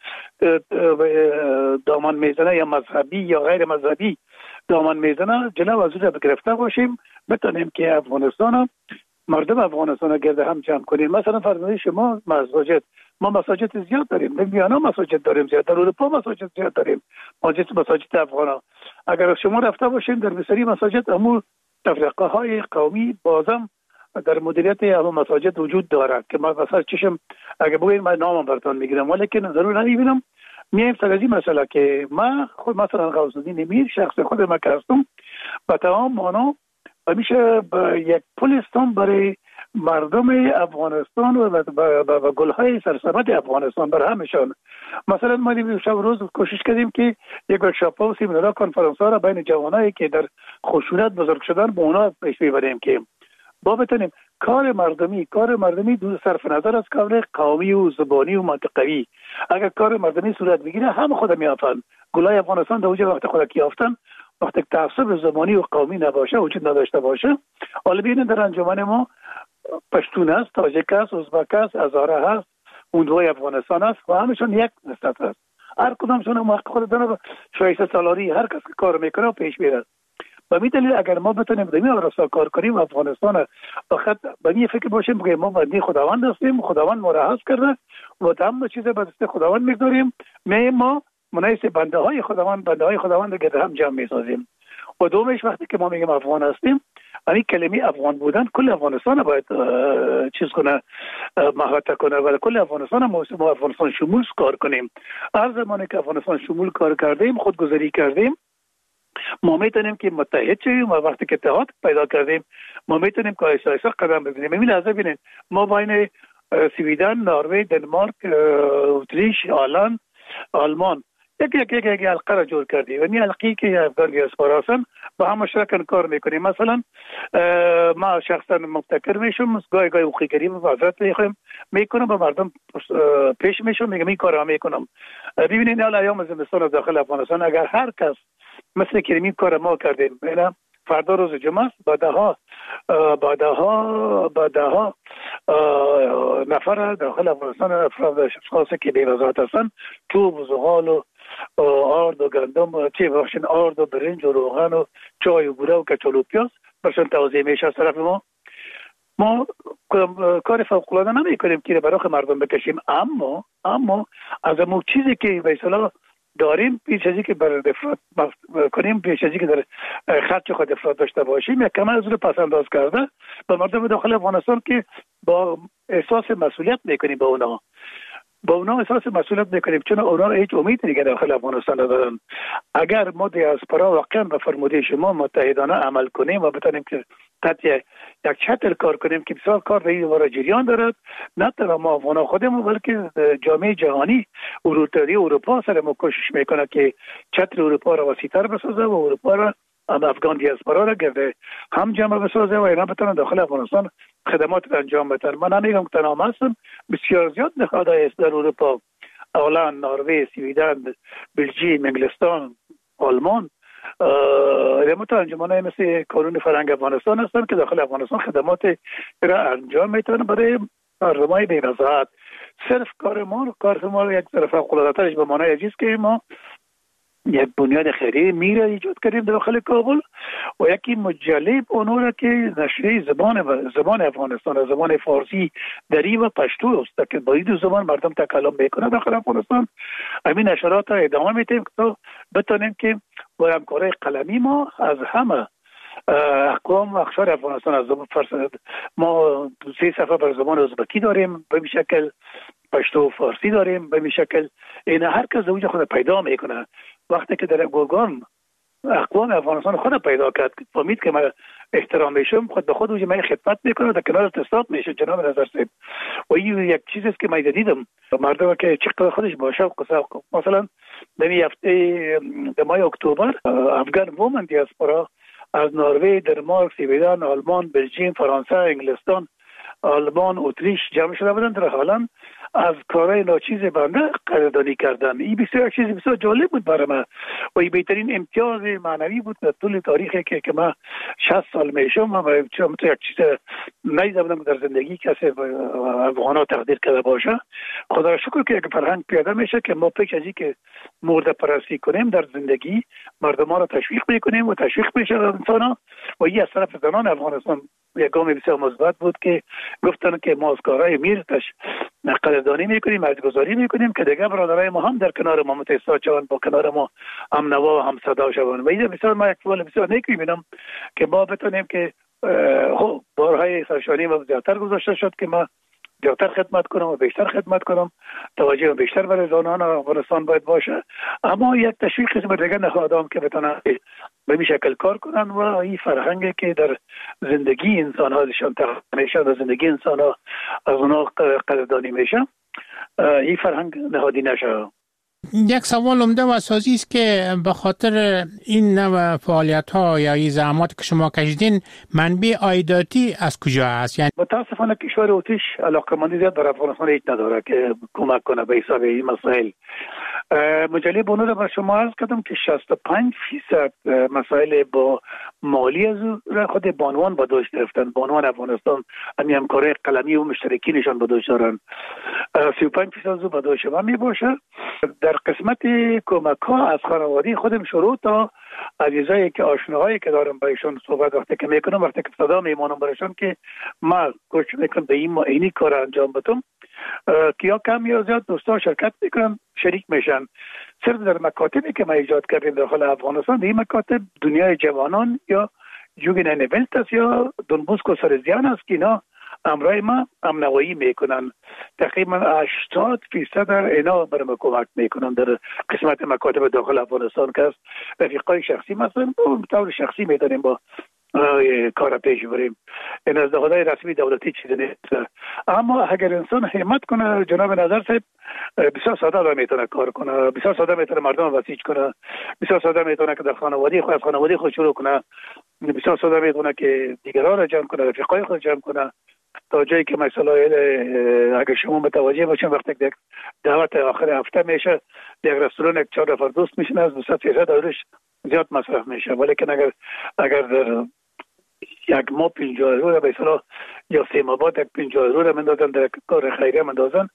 دامن میزنه یا مذهبی یا غیر مذهبی دامن میزنه جلو از او گرفته باشیم، بتونیم که افغانستان مردم افغانستان را گرد هم جمع کنیم. مثلا فرض شما مساجد، ما مساجد زیاد داریم، در ویانا مساجد داریم زیاد، در اروپا مساجد زیاد داریم، مساجد مساجد افغانا. اگر شما رفته باشین در بسیاری مساجد امور تفرقه های قومی بازم در مدیریت همون مساجد وجود دارد که ما مثلا چشم اگر بگویم من نامم براتون میگیرم، ولیکن ضرور نمیبینم. میایم سر از این مسئله که من خود مثلا غوث الدین امیر شخص خود ما که هستم با تمام مانا همیشه یک پلیستان برای مردم افغانستان و با گلهای سرسبد افغانستان بر همشان. مثلا ما دیگه شب روز کوشش کردیم که یک ورکشاپ و سیمینار کنفرانس ها را بین جوانایی که در خشونت بزرگ شدن به اونا پیش ببریم که با بتونیم کار مردمی کار مردمی دو صرف نظر از کار قومی و زبانی و منطقوی. اگر کار مردمی صورت بگیره هم خود میافن. گلای افغانستان در وجه وقت خود کی یافتن وقتی تعصب زبانی و قومی نباشه وجود نداشته باشه. حالا ببینید در انجمن ما پشتون است، تاجیک است، ازبک است، هزاره هست، اوندوی افغانستان است و همشون یک نسبت است. هر کدامشون هم حق خود دارن، شایسته سالاری هر کس که کار میکنه و پیش میره. به می دلیل اگر ما بتونیم دمی آراستا کار کنیم افغانستان فقط به می فکر باشیم که ما بندی خداوند هستیم، خداوند ما را حفظ کرده و تمام چیز به دست خداوند میگذاریم. می ما مناسب بنده های خداوند بنده های خداوند رو گرد هم جمع میسازیم. و دومش وقتی که ما میگیم افغان هستیم، یعنی کلمه افغان بودن کل افغانستان باید چیز کنه، محاطه کنه و کل افغانستان موسم افغانستان شمول کار کنیم. هر زمانی که افغانستان شمول کار کردیم، خودگذاری کردیم، ما میتونیم که متحد شویم و وقتی که اتحاد پیدا کردیم ما میتونیم که ایسا ایسا قدم بزنیم. این لحظه بینید ما بین سویدن، نروژ، دنمارک، اتریش، هلند، آلمان یک یک یک یک حلقه را جور کردیم. یعنی حلقه‌ای که افغان دیاسپورا هستن با هم مشترکاً کار میکنیم. مثلا ما شخصا مبتکر میشم، گاهی گاهی حقوقیگری و وزارت میخوایم میکنم با مردم پیش میشم میگم این کارا میکنم. ببینید حالا ایام زمستان داخل افغانستان اگر هر کس مثل که این کار ما کردیم، ببینم فردا روز جمعه است، بعدها بعدها بعدها نفر داخل افغانستان افراد اشخاص که به وزارت هستن چوب و زغال و آرد و گندم چی باشین آرد و برنج و روغن و چای و بوره و کچالو و پیاز برشان توزیع میشه از طرف ما. ما کار فوق العاده نمی کنیم که برای مردم بکشیم، اما اما از اون چیزی که به اصطلاح داریم پیش ازی که بر افراد کنیم، پیش ازی که در خط خود افراد داشته باشیم، یک کمال از رو پس انداز کرده به مردم داخل افغانستان که با احساس مسئولیت میکنیم، با اونا با اونا احساس مسئولیت میکنیم، چون اونا هیچ امید دیگه داخل افغانستان ندارن. اگر ما دیاسپورا واقعا به فرموده شما متحدانه عمل کنیم و بتونیم که تحت یک چتر کار کنیم که بسیار کار در این باره جریان دارد، نه تنها ما افغان خودمون بلکه جامعه جهانی اروپایی اروپا سر ما کوشش میکنه که چتر اروپا را وسیع‌تر بسازه و اروپا را هم افغان دیاسپورا را گرده هم جمع بسازه و اینا بتونن داخل افغانستان خدمات انجام بدن. من نمیگم که تنها هستم، بسیار زیاد نهادهای است در اروپا، هلند، نروژ، سوئدن، بلژیک، انگلستان، آلمان، رموت انجمن‌های مثل کانون فرهنگ افغانستان هستن که داخل افغانستان خدمات را انجام میتونن برای مردمای بی‌نظارت. صرف کار ما کار ما یک طرف فوق‌العاده‌ترش به معنای عزیز که ما یک بنیاد خیریه میره ایجاد کردیم داخل کابل و یکی مجله اونو را که نشریه زبان و زبان افغانستان و زبان فارسی دری و پشتو است که با این دو زبان مردم تکلم میکنه داخل افغانستان. همین نشرات را ادامه میدیم که بتونیم که با همکاری قلمی ما از همه اقوام و اقشار افغانستان از زبان فرسد ما سه صفحه بر زبان ازبکی داریم، به این شکل پشتو و فارسی داریم، به این شکل این هر کس اوج خود پیدا میکنه. وقتی که در گرگان اقوام افغانستان خود پیدا کرد فهمید که من احترام میشم، خود به خود اوج من خدمت میکنه، در کنار تصادف میشه. جناب نظر صاحب و این یک چیزی است که من دیدم مردم که چقدر خودش باشه مثلا در هفته در ماه اکتبر افغان وومن دیاسپورا از نروژ، دنمارک، سوئدن، آلمان، بلژیک، فرانسه، انگلستان، آلمان، اتریش جمع شده بودن در هلند از کارهای ناچیز بنده قدردانی کردن. این بسیار چیز بسیار جالب بود برای من و این بهترین امتیاز معنوی بود در طول تاریخی که که من شصت سال میشم و چون تو یک چیز نیدم در زندگی کسی افغانا تقدیر کرده باشه. خدا را شکر که یک فرهنگ پیاده میشه که ما پیش از این که مرده پرستی کنیم در زندگی مردمان را تشویق میکنیم و تشویق میشه انسانا و این از طرف زنان افغانستان یک گام بسیار مثبت بود که گفتن که ما از کارهای میرتش قدردانی میکنیم، ارزگذاری میکنیم که دیگه برادرای ما هم در کنار ما متحد شوند، با کنار ما هم نوا و هم صدا شوند. و این بسیار ما یک فعال بسیار نیک میبینم که ما بتونیم که خب بارهای سرشانی و زیادتر گذاشته شد که ما زیادتر خدمت کنم و بیشتر خدمت کنم، توجه بیشتر برای زنان افغانستان باید باشه، اما یک تشویقی بر دیگر نهادام که بتونن به این شکل کار کنن و این فرهنگی که در زندگی انسان هاشون تقدیم میشه و زندگی انسان ها از اونها قدردانی میشه، این فرهنگ نهادی نشه. یک سوال عمده و اساسی است که به خاطر این نوع فعالیت ها یا این زحمات که شما کشیدین منبع عایداتی از کجا هست؟ یعنی متاسفانه کشور اتریش علاقه‌مندی زیاد در افغانستان هیچ نداره که کمک کنه به حساب این مسائل. مجله بونو را بر شما عرض کردم که شصت و پنج فیصد مسائل با مالی از را خود بانوان به دوش گرفتن. بانوان افغانستان همین همکاری قلمی و مشترکی نشان به دوش دارن. سی و پنج فیصد به دوش ما می باشه. در قسمت کمک ها از خانواده خودم شروع تا عزیزایی که آشناهایی که دارم بایشون صحبت وقتی که میکنم وقتی که صدا میمانم برایشون که ما کوشش میکنم به این ما اینی کار انجام بدم که یا کم یا زیاد دوستان شرکت میکنن، شریک میشن. صرف در مکاتبی که ما ایجاد کردیم داخل افغانستان، این مکاتب دنیای جوانان یا جوگن اینولت است یا دونبوسکو سرزیان است که اینا امرای ما امنوایی میکنن. تقریبا هشتاد فیصد در اینا برای ما کمک میکنن در قسمت مکاتب داخل افغانستان که است رفیقای شخصی مثلا به طور شخصی میتونیم با کار پیش بریم. این از نهادهای رسمی دولتی چیزی نیست، اما اگر انسان همت کنه جناب نظر صاحب بسیار ساده را میتونه کار کنه، بسیار ساده میتونه مردم وسیج کنه، بسیار ساده میتونه که در خانواده خود از خانواده خود شروع کنه، بسیار ساده میتونه که دیگران را جمع کنه، رفیقای خود جمع کنه تا جایی که مثلا اگر شما متوجه باشین وقتی یک دعوت آخر هفته میشه یک رستوران یک چهار نفر دوست میشن از دوست فیصد دورش زیاد مصرف میشه، ولی که اگر اگر در یک ماه پنجاه یورو را به اصطلاح یا سه ماه بعد یک پنجاه یورو را مندازن در کار خیریه مندازن،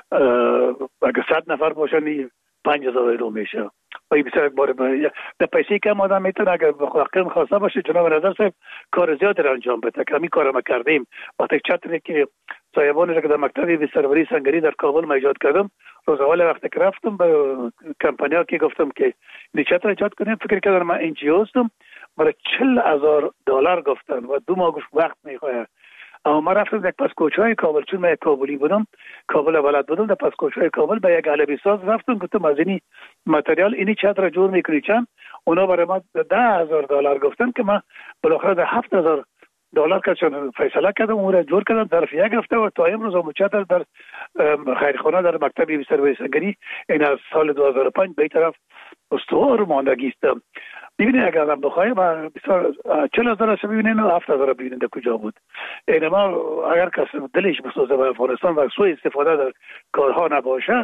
اگر صد نفر باشن پنج هزار یورو میشه و این بسیار بار در پیسه کم آدم میتونه اگر به خود خواسته باشه جناب نظر صاحب کار زیاد را انجام بده که همین کار ما کردیم. وقتی چتری که صاحبانی را که در مکتب سروری سنگری در کابل ما ایجاد کردم، روز اول وقتی که رفتم به کمپانیا که گفتم که این چتر ایجاد کنیم، فکر کردم من ان جی او هستم، برای چهل هزار دلار گفتن و دو ماه گفت وقت میخواد. اما ما رفتم در پس کوچه‌های کابل، چون من کابلی بودم، کابل بلد بودم، در پس کوچه‌های کابل به یک علوی ساز رفتم گفتم از اینی متریال اینی چتر را جور میکنی چند؟ اونا برای ما ده هزار دلار گفتن که من بالاخره در هفت هزار دولت که فیصله کرده اون را جور کرده در یک هفته و تا امروز مچت در خیرخانه در مکتب سرویسگری این از سال دو هزار و پنج به طرف استوار ماندگی است. ببینید اگر آدم بخواهیم بسیار چهل هزار است ببینید و هفت هزار ببینید کجا بود. اینما اگر کس دلش بسوزه به افغانستان و سوء استفاده در کارها نباشه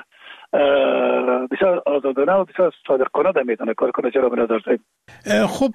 بسیار آزادانه و بسیار صادقانه در میتونه کار کنه. چرا به نظر صاحب؟ خب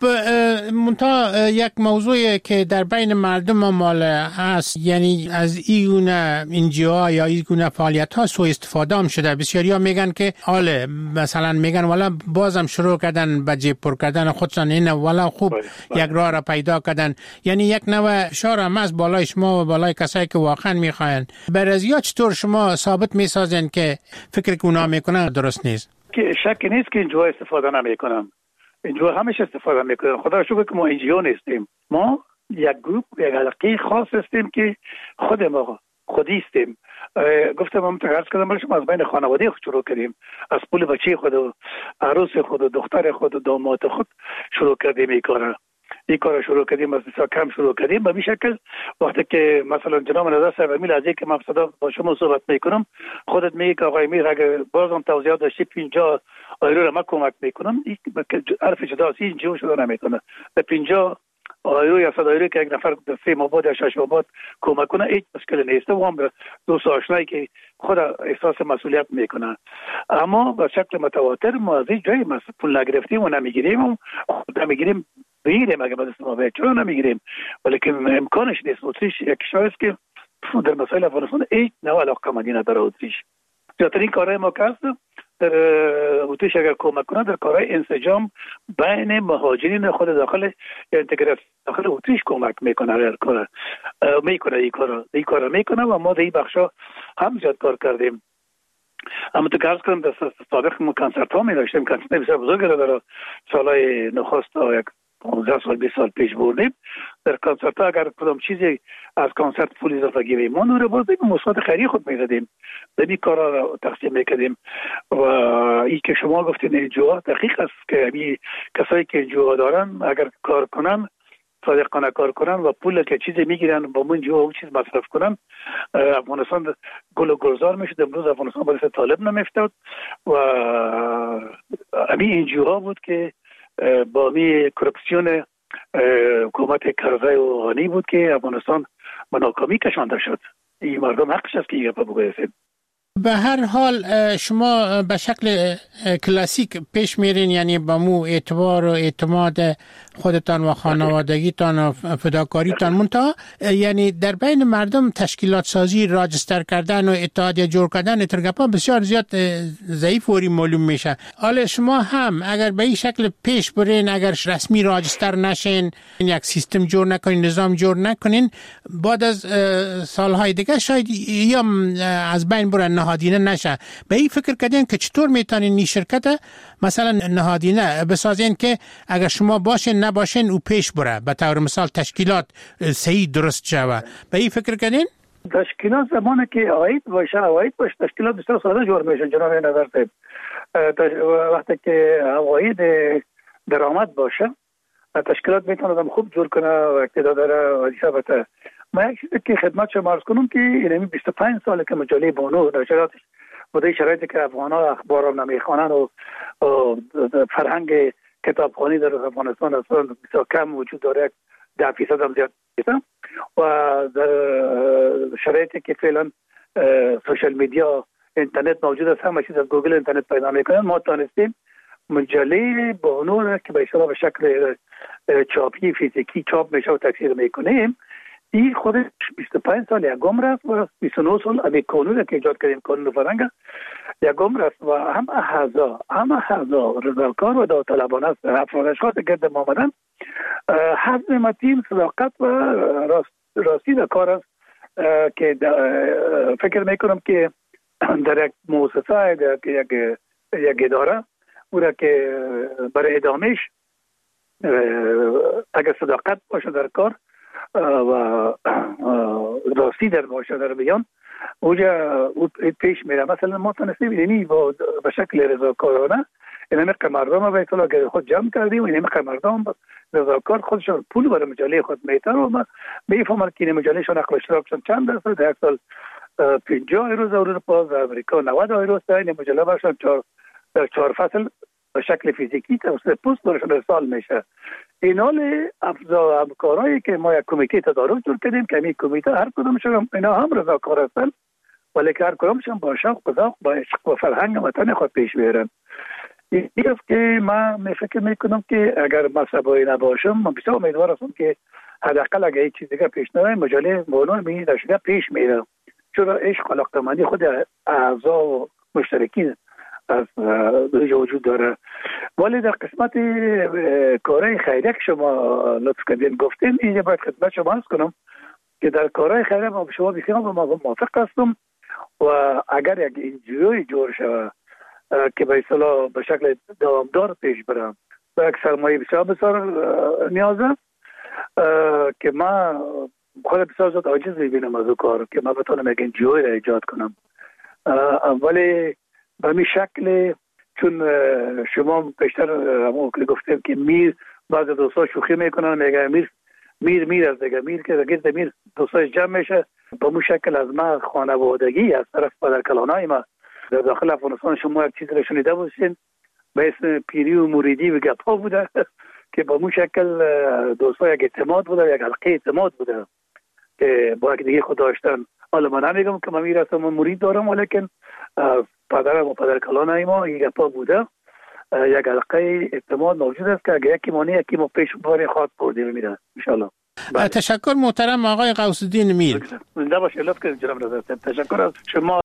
منتها یک موضوعی که در بین مردم مال هست، یعنی از این انجیوها یا این گونه فعالیت ها سوء استفاده هم شده. بسیاری ها میگن که آله مثلا میگن والا بازم شروع کردن به جیب پر کردن خودشان، این والا خوب یک راه را پیدا کردن. یعنی یک نوع شار هم از بالای شما و بالای کسایی که واقعا میخواین. برازیا چطور شما ثابت میسازین که فکر که اونا میکنن درست نیست؟ که شک نیست که اینجا استفاده نمیکنن. اینجا همیشه استفاده میکنن. خدا را شکر که ما اینجا نیستیم. ما یک گروه یک حلقه خاص هستیم که خود ما خودی هستیم. گفتم هم تقرض کردم برشم از بین خانواده خود شروع کردیم، از پول بچه خود و عروس خود و دختر خود و داماد خود شروع کردیم این کارا. این کار شروع کردیم، از بسیار کم شروع کردیم. به این شکل وقتی که مثلا جناب نظر صاحب امیل از که من صدا با شما صحبت میکنم خودت میگی که آقای امیر اگر بازم توضیحات داشتی پنجاه آیرو را من کمک میکنم، این حرف جدا است، اینجا شده نمیکنه. به پنجاه آیرو یا صد آیرو که یک نفر سه ماه یا شش ماه کمک کنه هیچ مشکلی نیست و هم به دوست آشنایی که خود احساس مسئولیت میکنه. اما به شکل متواتر ما از این جای پول نگرفتیم و نمیگیریم و خود نمیگیریم بگیریم اگه بدست ما باید چرا نمیگیریم، ولیکن امکانش نیست. اتریش یک کشور است که در مسائل افغانستان هیچ نوع علاقه مندی نداره. اتریش زیادترین کارهای ما که هست در اتریش اگر کمک کنه در کارهای انسجام بین مهاجرین خود داخل انتگراسیون داخل اتریش کمک میکنه. هر کار میکنه این کارا این کارا میکنه و ما در این بخشا هم زیاد کار کردیم. اما تو گرز کنم در سابق ما کنسرت ها می داشتیم، کنسرت بسیار بزرگ را در سالهای نخست تا یک پانزده سال بیست سال پیش بردیم. در کنسرت ها اگر کدام چیزی از کنسرت پول اضافه گیریم ما نور باز بیم مثبت خیری خود میزدیم، به این کارا را تقسیم میکردیم. و این که شما گفتین انجوها دقیق است که این کسایی که انجوها دارن اگر کار کنن صادقانه کار کنن و پول که چیزی میگیرن با من جو اون چیز مصرف کنن افغانستان گل و گلزار میشه. امروز افغانستان باعث طالب نمیفتاد و همین انجوها بود که با می کرپسیون حکومت کرزی و غنی بود که افغانستان به ناکامی کشانده شد. این مردم حقش است که این گپ بگوید. به هر حال شما به شکل کلاسیک پیش میرین، یعنی با مو اعتبار و اعتماد خودتان و خانوادگیتان و فداکاریتان، منتها یعنی در بین مردم تشکیلات سازی، راجستر کردن و اتحادیه جور کردن ترگپا بسیار زیاد ضعیف و معلوم میشه. حالا شما هم اگر به این شکل پیش برین، اگر رسمی راجستر نشین، یک سیستم جور نکنین، نظام جور نکنین، بعد از سالهای دیگه شاید یا از بین برن نهادینه نشه. به این فکر کردین که چطور میتونین این شرکت مثلا نهادینه بسازین که اگر شما باشین نباشین او پیش بره، به طور مثال تشکیلات صحیح درست شوه. به این فکر کردین؟ تشکیلات زمانی که عاید باشه عاید باشه تشکیلات بسیار ساده جور میشن. جناب نظر صاحب وقتی که عاید درآمد باشه تشکیلات میتونه آدم خوب جور کنه و اقتدار داره و ثابته. ما یک چیزی که خدمت شما عرض کنم که اینمی بیست و پنج ساله که مجله بانو نشراتش بوده شرایطی که افغان‌ها اخبار را نمیخوانند و فرهنگ کتابخوانی در افغانستان اصلا بسیار کم وجود داره، ده فیصد هم زیاد نیست و در شرایطی که فعلا سوشال میدیا اینترنت موجود است، همه چیز از گوگل اینترنت پیدا میکنن، ما تانستیم مجله بانو را که به اصطلاح به شکل چاپی فیزیکی چاپ میشه و تکثیر میکنیم. این خودش بیست و پنج سال یکم رفت و بیست و نه سال امی قانون که ایجاد کردیم، قانون فرهنگ یکم رفت و همه اعضا همه اعضا رضاکار و داوطلبانه است. افراد اشخاص گرد ما آمدن حزم متین، صداقت و راست راستی در کار است که فکر میکنم که در یک مؤسسه در یک یک اداره او را که برای ادامهش اگر صداقت باشه در کار و راستی در باشه در بیان اوجا پیش میره. مثلا ما تونستیم اینی با به شکل رضاکارانه این همه مردم به اصطلاح خود جمع کردیم و این همه مردم رضاکار خودشون پول برای مجله خود میتن و ما میفهمن که این مجله شون نقل اشتراکشون چند درصد در سال پنجاه یورو در اروپا و امریکا نود یورو است. این مجله برشون چهار چهار فصل به شکل فیزیکی توسط پست برشون ارسال میشه. این حال افزا همکارایی که ما یک کمیته تدارک جور کردیم که این کمیته هر کدومشون اینا هم رضاکار هستن ولی که هر کدومشون با شوق و ذوق با عشق و فرهنگ وطن خود پیش میرن. این است که من فکر میکنم که اگر مذهبی نباشم من بسیار امیدوار هستم که حداقل اگر یک چیز دیگه پیش نره مجله موضوع می داشته پیش میره، چون عشق علاقه‌مندی خود اعضا و مشترکین از وجود داره. ولی در قسمت کارهای خیریه که شما لطف کردین گفتین اینجا باید خدمت شما عرض کنم که در کارهای خیریه ما به شما بسیار موافق هستم و اگر یک انجیوی جور شود که به اصطلاح به شکل دوامدار پیش برم و یک سرمایه بسیار بسیار نیازه که من خود بسیار زود عاجز میبینم از او کار که من بتونم یک انجیوی را ایجاد کنم. ولی به همین شکل چون شما بیشتر همون که گفتیم که میر بعض دوستا شوخی میکنن میگه میر میر میر از دیگه میر که گرد میر دوستاش جمع میشه به همون شکل از ما خانوادگی از طرف پدرکلانای ما در داخل افغانستان شما یک چیز را شنیده باشین به اسم پیری و موریدی و گپا بوده که به همون شکل دوستا یک اعتماد بوده، یک حلقه اعتماد بوده که با یک دیگه خود داشتن. حالا من نمیگم که من میرسم من مرید دارم ولیکن پدرم و پدرکلانای ما یک گپا بوده، یک حلقه اعتماد موجود است که اگر یکی مانی یکی ما پیش باری خواهد بردیم میره انشاءالله. تشکر محترم آقای غوث الدین میر. زنده باشید. لطف کنید جناب رضا. تشکر از شما.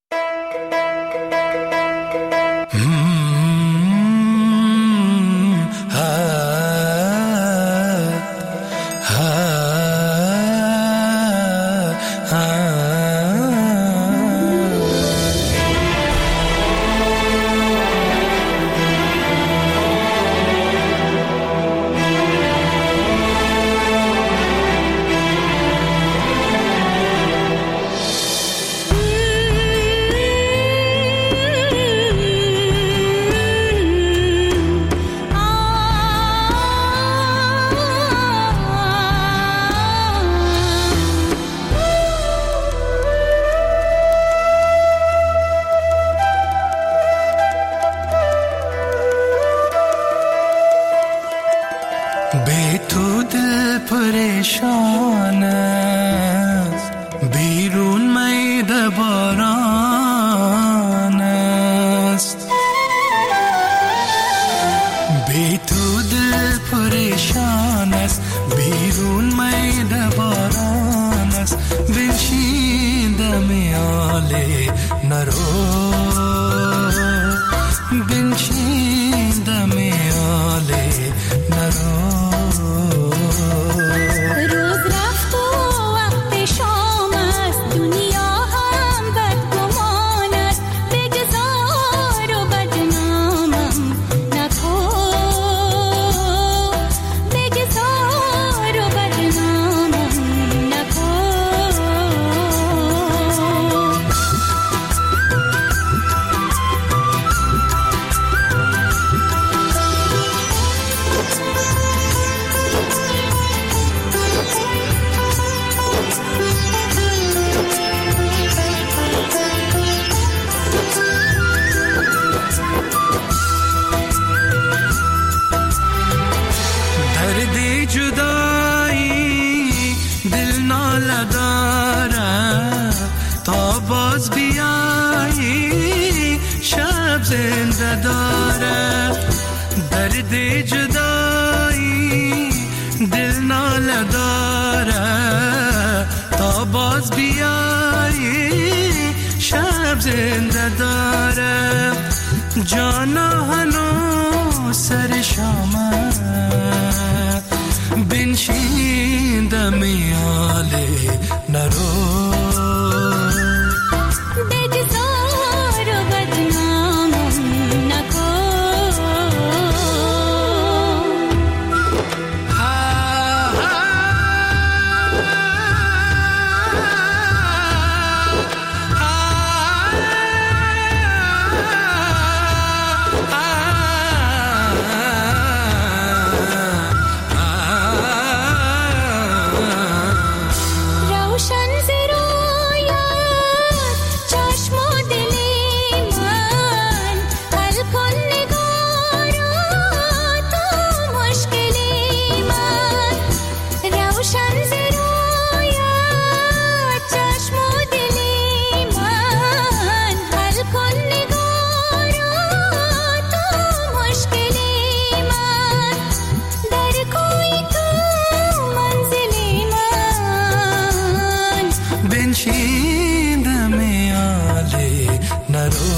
بنشین دم آلی نرو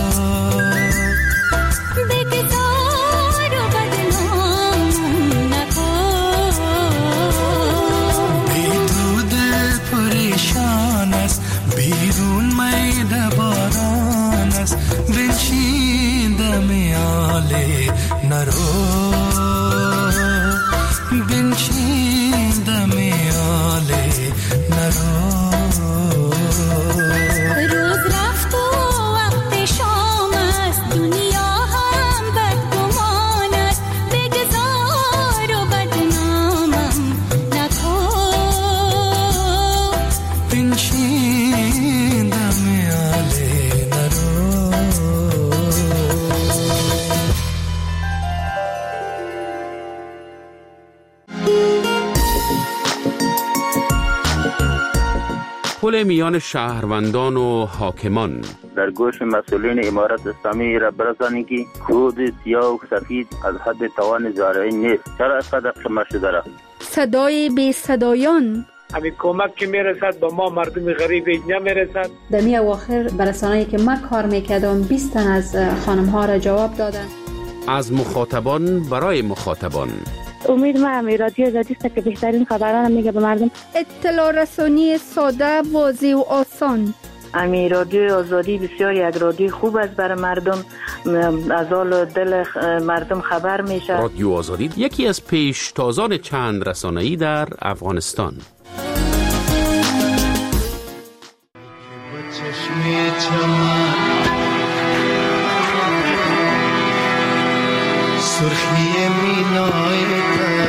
بگذار و بدنام نکن بیدود پریشان است بیرون میده باران است بنشین دم آلی نرو بنشین دم آلی نرو روز رفت و وقت شام است دنیا هم بدگمان است بگذار و بدنامم نکن بنشین دم آلی نرو پل میان شهروندان و حاکمان در گوش مسئولین امارت اسلامی را برسانید که خود سیاه و سفید از حد توان زارعی نیست. چرا اینقدر قیمت شده را؟ صدای بی صدایان همین کمک که میرسد با ما مردم غریب اینجا میرسد. در می اواخر برسانه‌ای که من کار میکردم بیست تن از خانم ها را جواب دادن. از مخاطبان برای مخاطبان. امید من رادیو آزادی است که بهترین خبران میگه به مردم. اطلاع رسانی ساده، واضح و آسان. امی رادیو آزادی بسیار یک رادیو خوب است برای مردم، از حال دل مردم خبر میشه. رادیو آزادی یکی از پیشتازان چند رسانه‌ای در افغانستان. سرخی مینای تا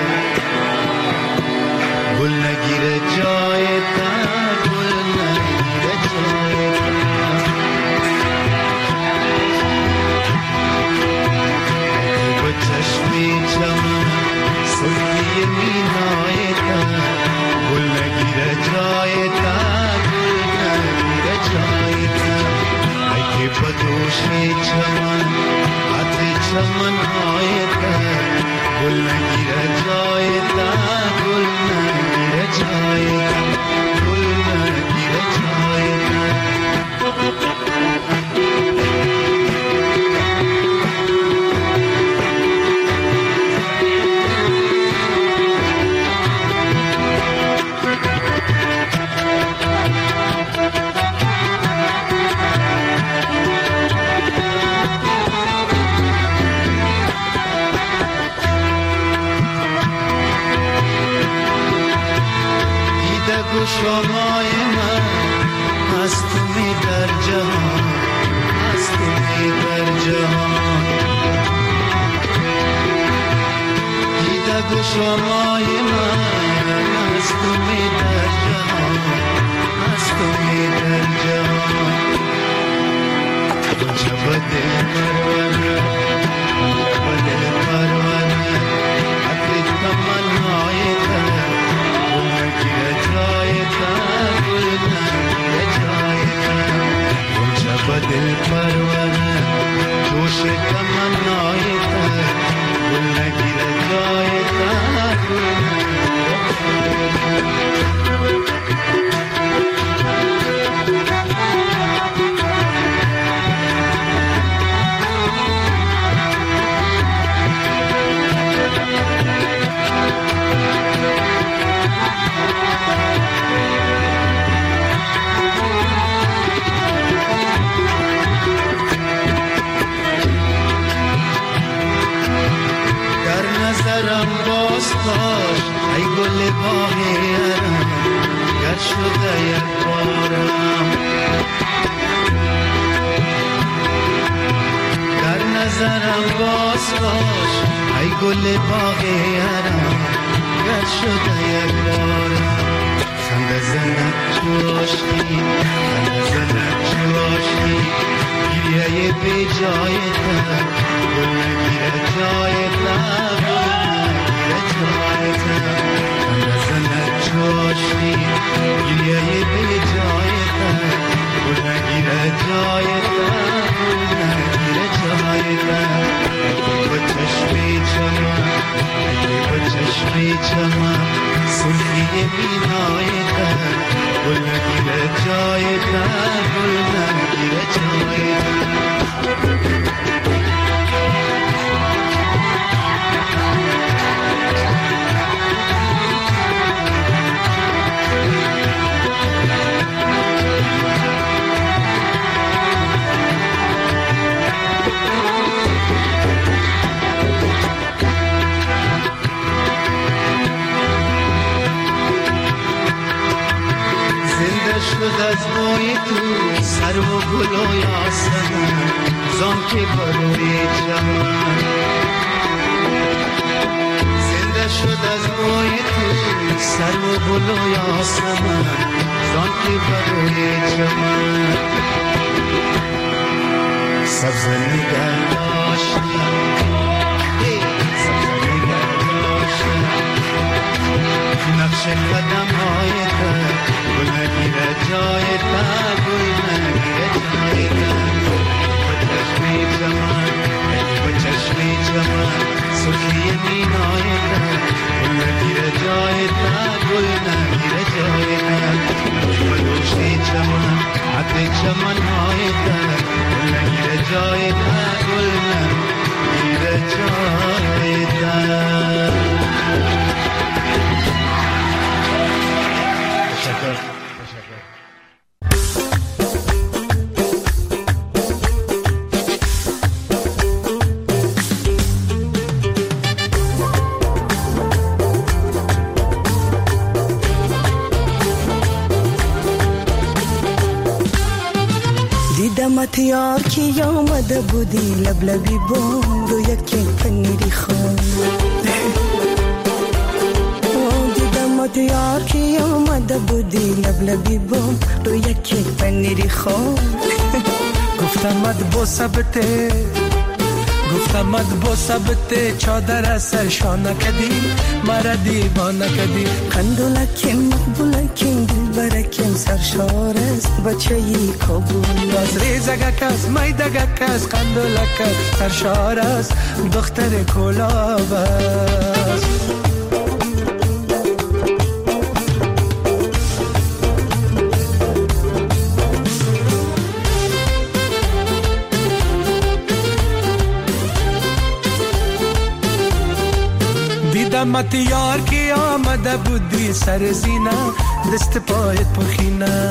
گل نگیره جای تا گل نگیره جای تا با چشمی چمن سرخی مینای تا گل نگیره جای تا گل نگیره جای تا ای که با دوشی چمن آتی چمن گل نگیره جای تا گل نگیره جای تا گل نگیره جای شمای من هست می در جهان هست می در جهان دیده گو شمای من هست می در جهان هست می در جهان جب دل پرونه جب دل پرونه اکی تمنای تر گل نگیره جای دل پروانه جوش تمنای تا گل نگیره جای تا گل ای گل باغیرم گر شده یک بارم در نظرم باز باش ای گل باغیرم گر شده یک بارم خنده زنک جوشی خنده زنک جوشی گریه بی جای تا گل نگیره جای تا جوشی گریه به جای تا گل نگیره جای تا گل نگیره جای تا با چشمی چمن با چشمی چمن سرخی مینای تا گل نگیره جای در گل نگیره جای شد از بوی تو سر و گل و یاسمن زان که بروی چمن زنده شد از بوی تو سر و گل و یاسمن زان که بروی چمن سبز نگر داشتم سبز نگر داشتم نقش قدم های در گل نگیره جای تا گل نگیره جای تا با چشمی چمن با چشمی چمن سرخی مینای تا گل نگیره جای تا گل نگیره جای تا با دوشی چمن حد چمن های تا گل نگیره جای تا گل نگیره جای تا. دیدمت یار کی آمده بودی لبلبی بام رو یکی پنیری خون دیدمت یار کی آمده بودی لبلبی بام رو یکی پنیری خون گفتمت با ثبته گفتمت با ثبته چادر سرشانه کدی مرا دیوانه کدی قندولکیم مقبولکیم دلبرکیم سرشار است بچه ای کابل از ریزگک است میدگک است قندولک است سرشار است دختر کلاب است دیدمت یار کی آمده بودی سر زینه دست پایت پرخینه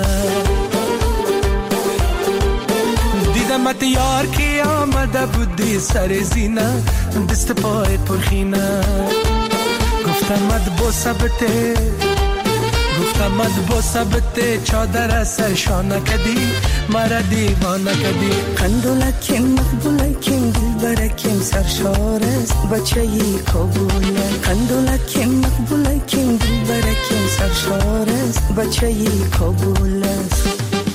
دیدمت یار کی آمده بودی سر زینه دست پایت پرخینه گفتمت با ثبته گفتمت با ثبته چادر سرشانه کدی مرا دیوانه کدی قندولکیم مقبولکیم دلبرکیم سرشار است بچه ای کابل قندولکیم مقبولکیم دلبرکیم سرشار است بچه ای کابل است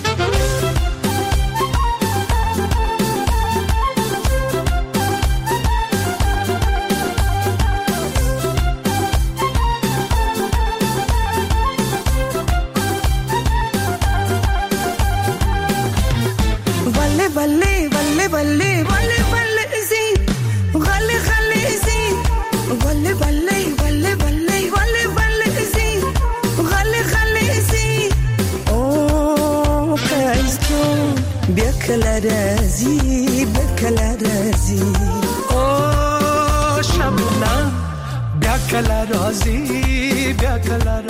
بله بله بله بله بله زی غله غله زی بله بله بله بله بله بله زی غله غله زی او کاش تو بیا کلا رازی بیا کلا رازی او شبنا بیا کلا رازی بیا کلا